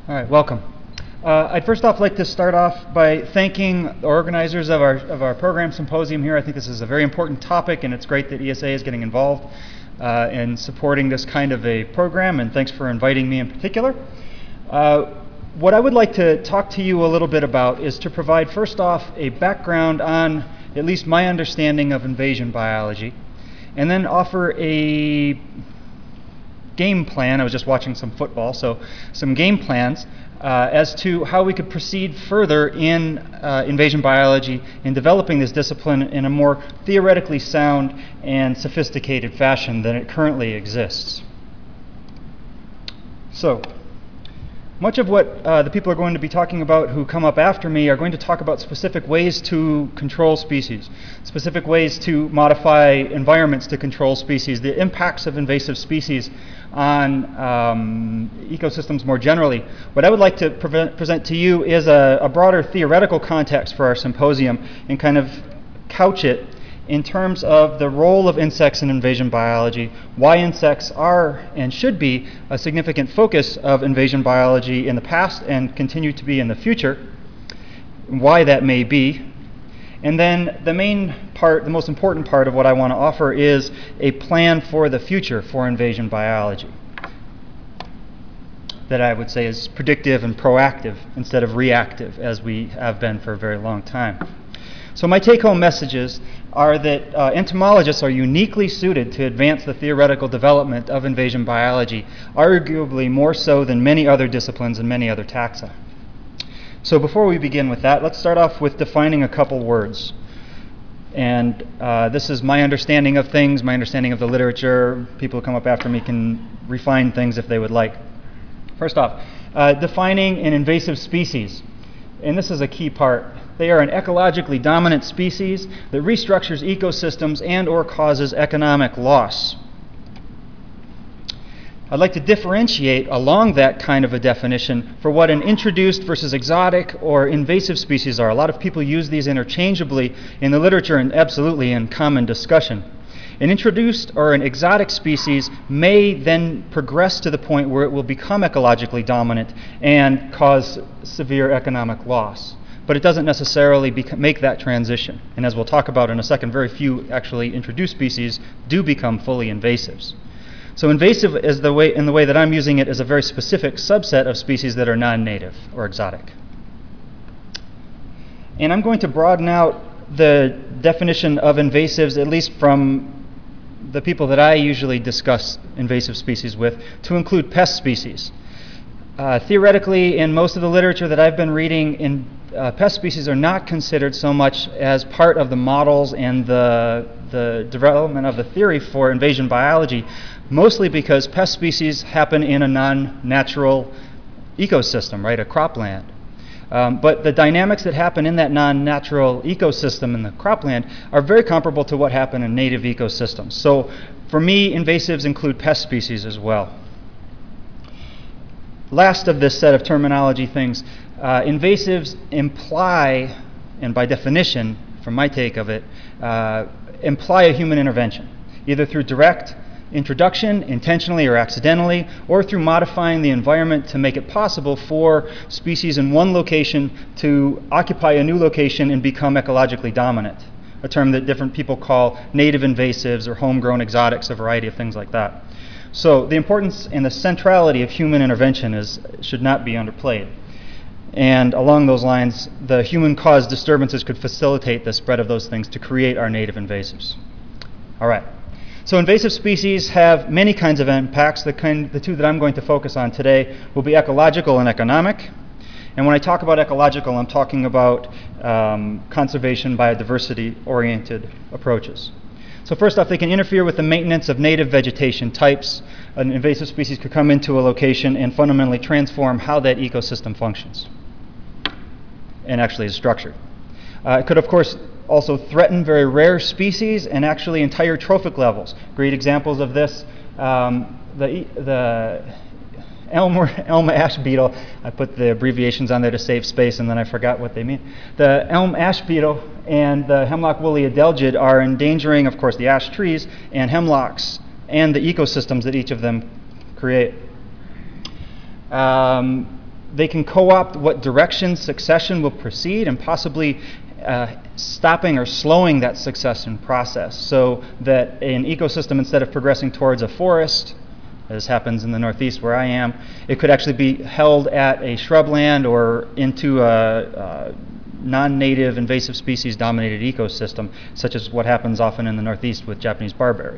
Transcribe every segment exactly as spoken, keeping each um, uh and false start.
All right, welcome. Uh, I'd first off like to start off by thanking the organizers of our of our program symposium here. I think this is a very important topic, and it's great that E S A is getting involved uh, in supporting this kind of a program, and thanks for inviting me in particular. Uh, what I would like to talk to you a little bit about is to provide first off a background on at least my understanding of invasion biology, and then offer a game plan. I was just watching some football, so some game plans uh, as to how we could proceed further in uh, invasion biology in developing this discipline in a more theoretically sound and sophisticated fashion than it currently exists. So, much of what uh, the people are going to be talking about who come up after me are going to talk about specific ways to control species, specific ways to modify environments to control species, the impacts of invasive species on um, ecosystems more generally. What I would like to prevent, present to you is a, a broader theoretical context for our symposium and kind of couch it in terms of the role of insects in invasion biology, why insects are and should be a significant focus of invasion biology in the past and continue to be in the future, why that may be. And then the main part, the most important part of what I want to offer is a plan for the future for invasion biology that I would say is predictive and proactive instead of reactive, as we have been for a very long time. So my take-home messages are that uh, entomologists are uniquely suited to advance the theoretical development of invasion biology, arguably more so than many other disciplines and many other taxa. So before we begin with that, let's start off with defining a couple words. And uh, this is my understanding of things, my understanding of the literature. People who come up after me can refine things if they would like. First off, uh, defining an invasive species. And this is a key part. They are an ecologically dominant species that restructures ecosystems and or causes economic loss. I'd like to differentiate along that kind of a definition for what an introduced versus exotic or invasive species are. A lot of people use these interchangeably in the literature and absolutely in common discussion. An introduced or an exotic species may then progress to the point where it will become ecologically dominant and cause severe economic loss. But it doesn't necessarily make that transition. And as we'll talk about in a second, very few actually introduced species do become fully invasives. So invasive is the way, in the way that I'm using it, is a very specific subset of species that are non-native or exotic. And I'm going to broaden out the definition of invasives, at least from the people that I usually discuss invasive species with, to include pest species. Uh, theoretically, in most of the literature that I've been reading, in, uh, pest species are not considered so much as part of the models and the, the development of the theory for invasion biology, mostly because pest species happen in a non-natural ecosystem, right, a cropland. Um, but the dynamics that happen in that non-natural ecosystem in the cropland are very comparable to what happen in native ecosystems. So for me, invasives include pest species as well. Last of this set of terminology things, uh, invasives imply, and by definition, from my take of it, uh, imply a human intervention, either through direct introduction, intentionally or accidentally, or through modifying the environment to make it possible for species in one location to occupy a new location and become ecologically dominant, a term that different people call native invasives or homegrown exotics, a variety of things like that. So the importance and the centrality of human intervention is, should not be underplayed. And along those lines, the human-caused disturbances could facilitate the spread of those things to create our native invasives. All right. So invasive species have many kinds of impacts. The, kind, the two that I'm going to focus on today will be ecological and economic. And when I talk about ecological, I'm talking about um, conservation, biodiversity-oriented approaches. So first off, they can interfere with the maintenance of native vegetation types. An invasive species could come into a location and fundamentally transform how that ecosystem functions and actually is structured. Uh, it could, of course, also threaten very rare species and actually entire trophic levels. Great examples of this, um, the, the elm, elm ash beetle, I put the abbreviations on there to save space and then I forgot what they mean. The elm ash beetle and the hemlock woolly adelgid are endangering, of course, the ash trees and hemlocks and the ecosystems that each of them create. Um, they can co-opt what direction succession will proceed and possibly uh, stopping or slowing that succession process, so that an ecosystem, instead of progressing towards a forest, as happens in the Northeast where I am, it could actually be held at a shrubland or into a, a non-native invasive species dominated ecosystem, such as what happens often in the Northeast with Japanese barberry.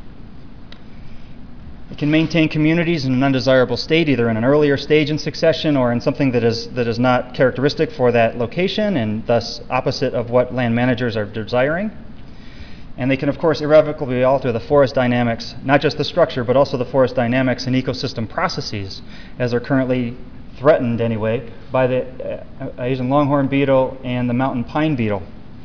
It can maintain communities in an undesirable state, either in an earlier stage in succession or in something that is, that is not characteristic for that location and thus opposite of what land managers are desiring. And they can, of course, irrevocably alter the forest dynamics, not just the structure, but also the forest dynamics and ecosystem processes as are currently threatened, anyway, by the uh, Asian longhorn beetle and the mountain pine beetle.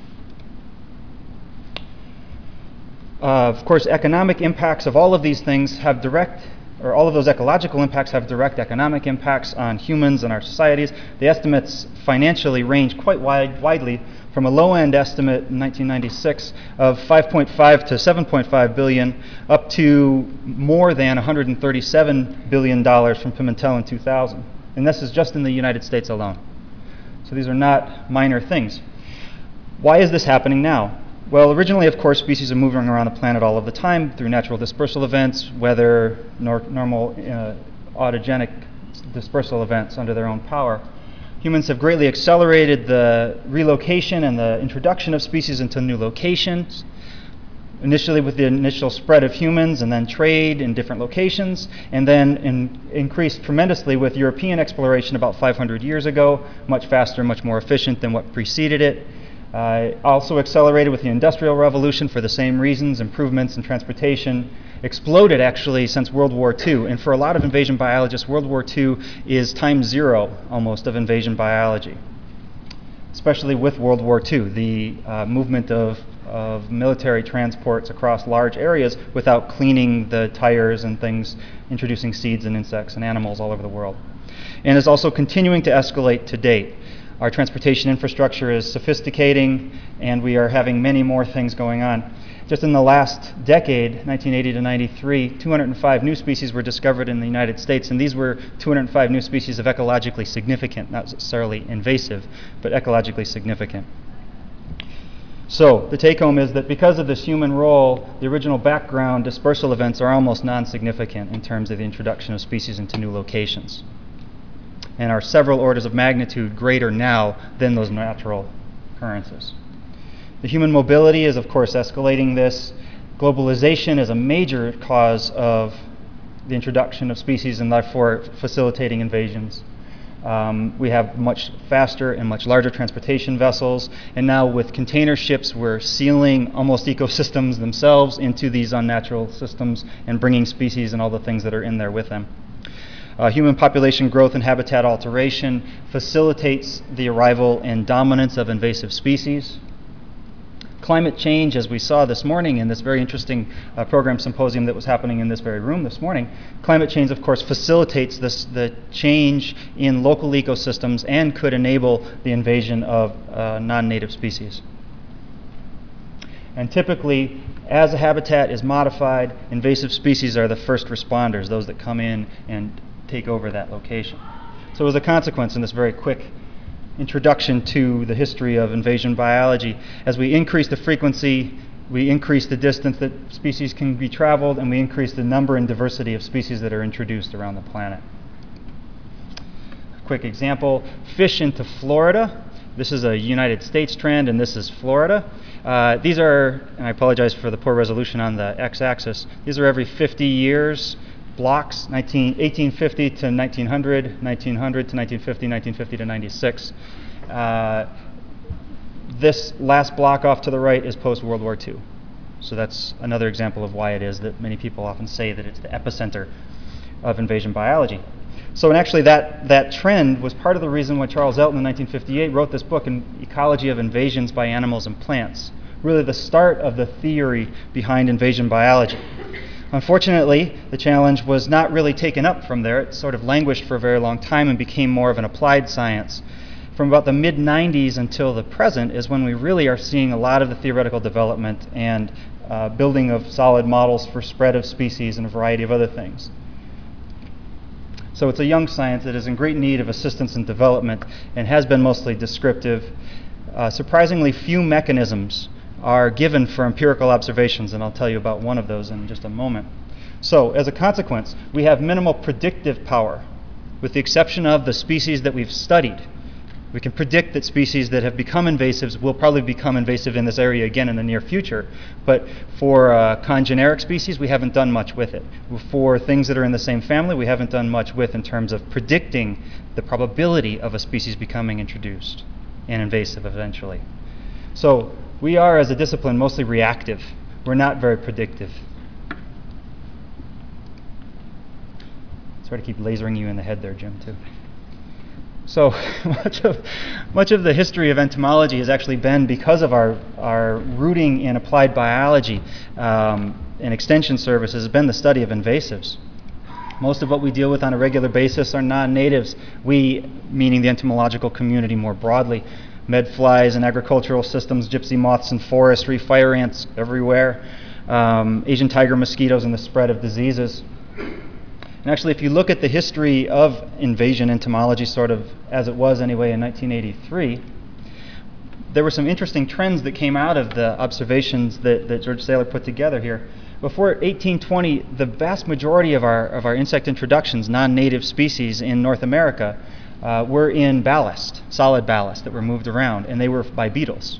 Uh, of course, economic impacts of all of these things have direct, or all of those ecological impacts have direct economic impacts on humans and our societies. The estimates financially range quite wide, widely, from a low-end estimate in nineteen ninety-six of five point five to seven point five billion, up to more than one hundred thirty-seven billion dollars from Pimentel in two thousand. And this is just in the United States alone. So these are not minor things. Why is this happening now? Well, originally, of course, species are moving around the planet all of the time through natural dispersal events, weather, nor normal uh, autogenic dispersal events under their own power. Humans have greatly accelerated the relocation and the introduction of species into new locations, initially with the initial spread of humans and then trade in different locations, and then in, increased tremendously with European exploration about five hundred years ago, much faster, much more efficient than what preceded it. Uh, also accelerated with the Industrial Revolution for the same reasons. Improvements in transportation exploded actually since World War Two. And for a lot of invasion biologists, World War Two is times zero almost of invasion biology, especially with World War Two, the uh, movement of, of military transports across large areas without cleaning the tires and things, introducing seeds and insects and animals all over the world. And is also continuing to escalate to date. Our transportation infrastructure is sophisticating, and we are having many more things going on. Just in the last decade, nineteen eighty to ninety-three, two hundred five new species were discovered in the United States, and these were two hundred five new species of ecologically significant, not necessarily invasive, but ecologically significant. So the take-home is that because of this human role, the original background dispersal events are almost non-significant in terms of the introduction of species into new locations, and are several orders of magnitude greater now than those natural occurrences. The human mobility is, of course, escalating this. Globalization is a major cause of the introduction of species and therefore facilitating invasions. Um, we have much faster and much larger transportation vessels, and now with container ships, we're sealing almost ecosystems themselves into these unnatural systems and bringing species and all the things that are in there with them. Uh, human population growth and habitat alteration facilitates the arrival and dominance of invasive species. Climate change, as we saw this morning in this very interesting uh, program symposium that was happening in this very room this morning, climate change, of course, facilitates this, the change in local ecosystems and could enable the invasion of uh, non-native species. And typically, as a habitat is modified, invasive species are the first responders, those that come in and take over that location. So as a consequence, in this very quick introduction to the history of invasion biology, as we increase the frequency, we increase the distance that species can be traveled, and we increase the number and diversity of species that are introduced around the planet. A quick example, fish into Florida. This is a United States trend, and this is Florida. Uh, these are, and I apologize for the poor resolution on the x-axis, these are every fifty years. Blocks, eighteen fifty to nineteen hundred, nineteen hundred to nineteen fifty, nineteen fifty to ninety-six. Uh, this last block off to the right is post-World War Two. So that's another example of why it is that many people often say that it's the epicenter of invasion biology. So and actually that, that trend was part of the reason why Charles Elton in nineteen fifty-eight wrote this book, An Ecology of Invasions by Animals and Plants, really the start of the theory behind invasion biology. Unfortunately, the challenge was not really taken up from there. It sort of languished for a very long time and became more of an applied science. From about the mid nineties until the present is when we really are seeing a lot of the theoretical development and uh, building of solid models for spread of species and a variety of other things. So it's a young science that is in great need of assistance and development and has been mostly descriptive. Uh, surprisingly few mechanisms are given for empirical observations, and I'll tell you about one of those in just a moment. So as a consequence, we have minimal predictive power, with the exception of the species that we've studied. We can predict that species that have become invasives will probably become invasive in this area again in the near future, but for uh, congeneric species, we haven't done much with it. For things that are in the same family, we haven't done much with in terms of predicting the probability of a species becoming introduced and invasive eventually. So we are, as a discipline, mostly reactive. We're not very predictive. Sorry to keep lasering you in the head there, Jim, too. So much of, much of the history of entomology has actually been because of our, our rooting in applied biology um, and extension services has been the study of invasives. Most of what we deal with on a regular basis are non-natives. We, meaning the entomological community more broadly, medflies and agricultural systems, gypsy moths and forestry, fire ants everywhere, um, Asian tiger mosquitoes and the spread of diseases. And actually, if you look at the history of invasion entomology, sort of as it was anyway in nineteen eighty-three, there were some interesting trends that came out of the observations that, that George Saylor put together here. Before eighteen twenty, the vast majority of our, of our insect introductions, non-native species in North America, uh, were in ballast, solid ballast that were moved around, and they were by beetles.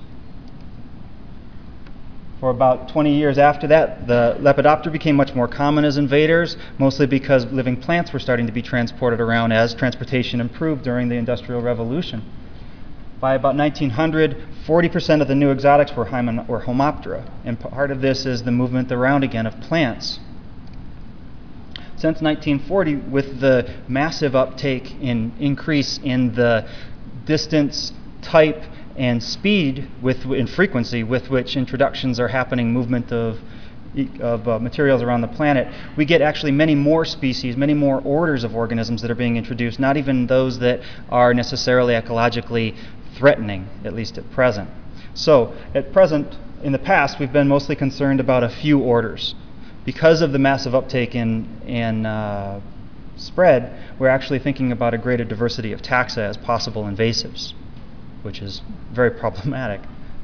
For about twenty years after that, the Lepidoptera became much more common as invaders, mostly because living plants were starting to be transported around as transportation improved during the Industrial Revolution. By about nineteen hundred, forty percent of the new exotics were, hymen, were Homoptera, and part of this is the movement around again of plants. Since nineteen forty, with the massive uptake in increase in the distance, type, and speed with, and frequency with which introductions are happening, movement of, of uh, materials around the planet, we get actually many more species, many more orders of organisms that are being introduced, not even those that are necessarily ecologically threatening, at least at present. So at present, in the past, we've been mostly concerned about a few orders. Because of the massive uptake in, in uh, spread, we're actually thinking about a greater diversity of taxa as possible invasives, which is very problematic.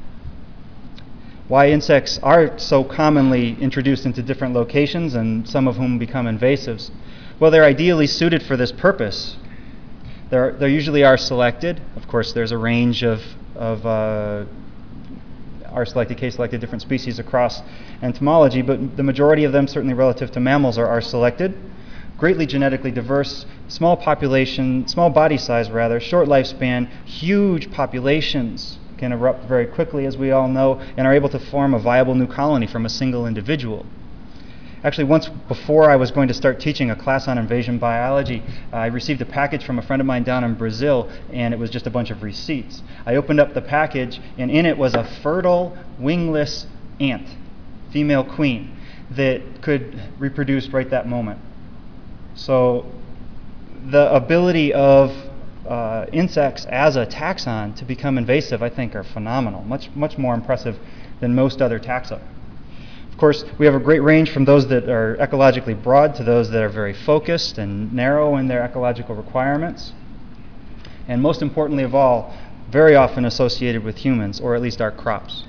Why insects are so commonly introduced into different locations and some of whom become invasives? Well, they're ideally suited for this purpose. They're, they usually are selected. Of course, there's a range of, of uh, R-selected, K-selected, different species across entomology, but the majority of them, certainly relative to mammals, are R-selected. Greatly genetically diverse, small population, small body size rather, short lifespan, huge populations can erupt very quickly, as we all know, and are able to form a viable new colony from a single individual. Actually, once before I was going to start teaching a class on invasion biology, uh, I received a package from a friend of mine down in Brazil, and it was just a bunch of receipts. I opened up the package, and in it was a fertile, wingless ant, female queen, that could reproduce right that moment. So the ability of uh, insects as a taxon to become invasive, I think, are phenomenal, much, much more impressive than most other taxa. Of course, we have a great range from those that are ecologically broad to those that are very focused and narrow in their ecological requirements. And most importantly of all, very often associated with humans, or at least our crops.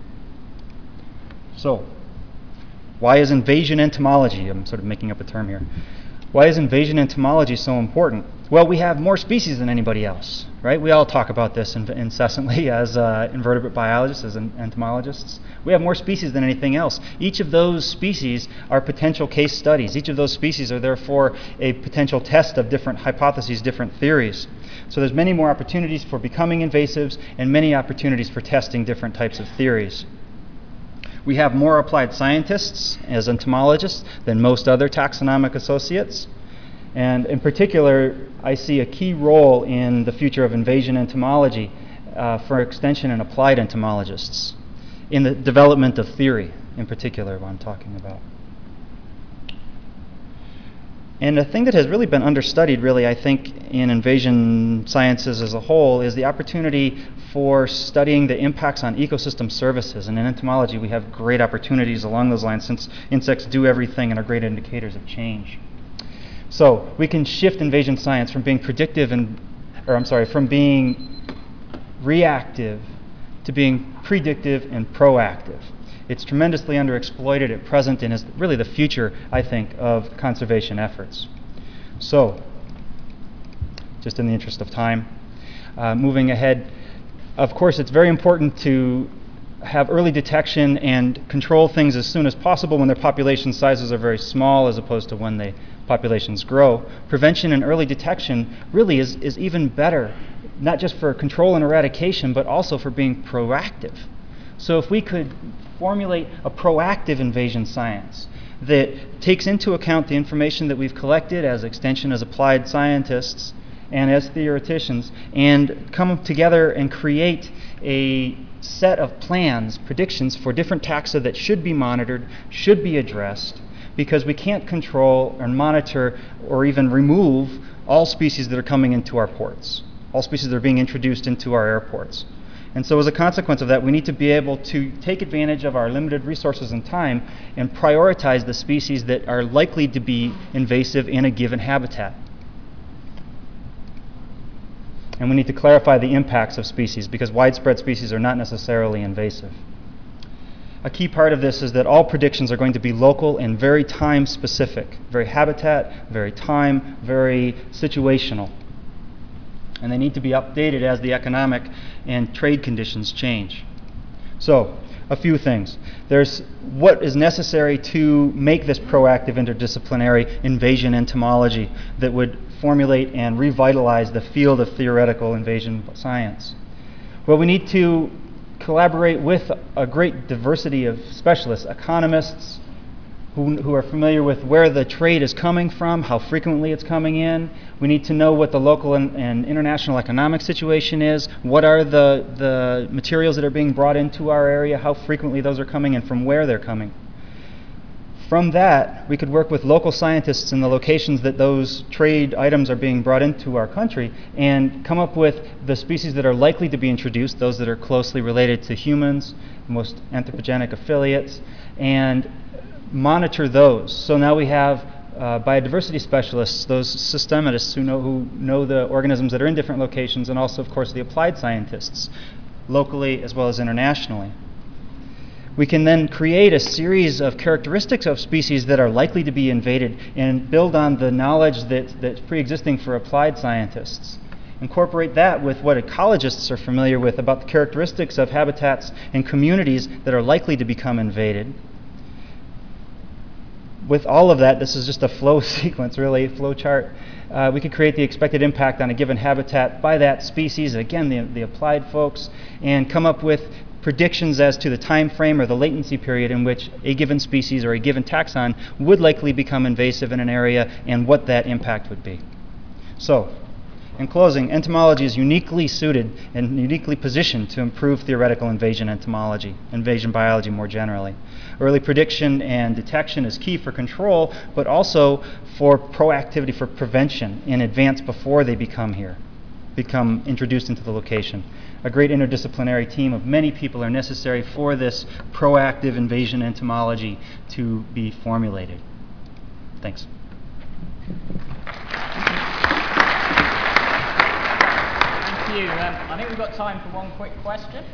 So, why is invasion entomology, I'm sort of making up a term here, why is invasion entomology so important? Well, we have more species than anybody else, right? We all talk about this incessantly as uh, invertebrate biologists, as entomologists. We have more species than anything else. Each of those species are potential case studies. Each of those species are therefore a potential test of different hypotheses, different theories. So there's many more opportunities for becoming invasives and many opportunities for testing different types of theories. We have more applied scientists as entomologists than most other taxonomic associates. And in particular, I see a key role in the future of invasion entomology uh, for extension and applied entomologists in the development of theory, in particular, what I'm talking about. And the thing that has really been understudied, really, I think, in invasion sciences as a whole is the opportunity for studying the impacts on ecosystem services. And in entomology, we have great opportunities along those lines since insects do everything and are great indicators of change. So we can shift invasion science from being predictive and, or I'm sorry, from being reactive to being predictive and proactive. It's tremendously underexploited at present and is really the future, I think, of conservation efforts. So, just in the interest of time, uh, moving ahead, of course, it's very important to have early detection and control things as soon as possible when their population sizes are very small as opposed to when the populations grow. Prevention and early detection really is, is even better, not just for control and eradication, but also for being proactive. So if we could formulate a proactive invasion science that takes into account the information that we've collected as extension, as applied scientists, and as theoreticians, and come together and create a set of plans, predictions for different taxa that should be monitored, should be addressed, because we can't control or monitor or even remove all species that are coming into our ports, all species that are being introduced into our airports. And so as a consequence of that, we need to be able to take advantage of our limited resources and time and prioritize the species that are likely to be invasive in a given habitat. And we need to clarify the impacts of species, because widespread species are not necessarily invasive. A key part of this is that all predictions are going to be local and very time specific, very habitat, very time, very situational. And they need to be updated as the economic and trade conditions change. So, a few things. There's what is necessary to make this proactive interdisciplinary invasion entomology that would formulate and revitalize the field of theoretical invasion science. Well, we need to collaborate with a great diversity of specialists, economists, Who, who are familiar with where the trade is coming from, how frequently it's coming in. We need to know what the local and, and international economic situation is, what are the, the materials that are being brought into our area, how frequently those are coming, and from where they're coming. From that, we could work with local scientists in the locations that those trade items are being brought into our country and come up with the species that are likely to be introduced, those that are closely related to humans, most anthropogenic affiliates, and monitor those. So now we have uh, biodiversity specialists, those systematists who know, who know the organisms that are in different locations, and also, of course, the applied scientists, locally as well as internationally. We can then create a series of characteristics of species that are likely to be invaded and build on the knowledge that, that's pre-existing for applied scientists. Incorporate that with what ecologists are familiar with about the characteristics of habitats and communities that are likely to become invaded. With all of that, this is just a flow sequence, really, flow chart. Uh, we could create the expected impact on a given habitat by that species, again, the, the applied folks, and come up with predictions as to the time frame or the latency period in which a given species or a given taxon would likely become invasive in an area and what that impact would be. So, in closing, entomology is uniquely suited and uniquely positioned to improve theoretical invasion entomology, invasion biology more generally. Early prediction and detection is key for control, but also for proactivity, for prevention in advance before they become here, become introduced into the location. A great interdisciplinary team of many people are necessary for this proactive invasion entomology to be formulated. Thanks. Thank you. Um, I think we've got time for one quick question.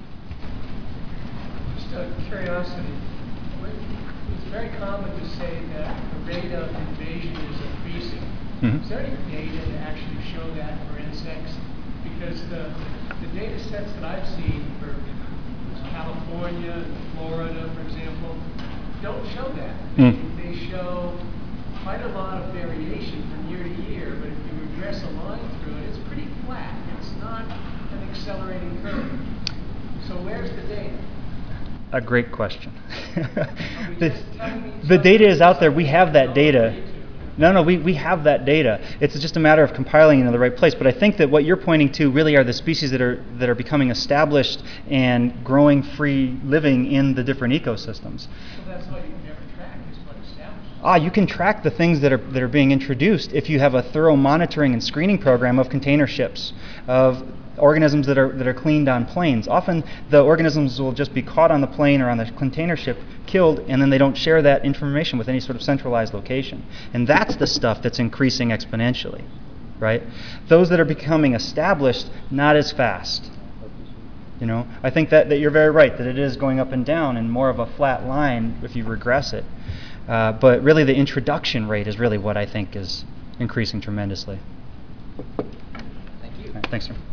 Just out of curiosity, it's very common to say that the rate of invasion is increasing. Mm-hmm. Is there any data to actually show that for insects? Because the, the data sets that I've seen for California and Florida, for example, don't show that. Mm. They show quite a lot of variation from year to year, but if you regress a line through it, it's pretty flat. It's not an accelerating curve. So where's the data? A great question. the, the data is out there. We have that data. No, no, we, we have that data. It's just a matter of compiling it in the right place. But I think that what you're pointing to really are the species that are that are becoming established and growing free living in the different ecosystems. So that's all you can ever track is what established. ah, you can track the things that are, that are being introduced if you have a thorough monitoring and screening program of container ships, of organisms that are, that are cleaned on planes. Often the organisms will just be caught on the plane or on the container ship, killed, and then they don't share that information with any sort of centralized location. And that's the stuff that's increasing exponentially, right? Those that are becoming established, not as fast. You know, I think that, that you're very right, that it is going up and down and more of a flat line if you regress it. Uh, but really the introduction rate is really what I think is increasing tremendously. Thank you. All right, thanks, sir.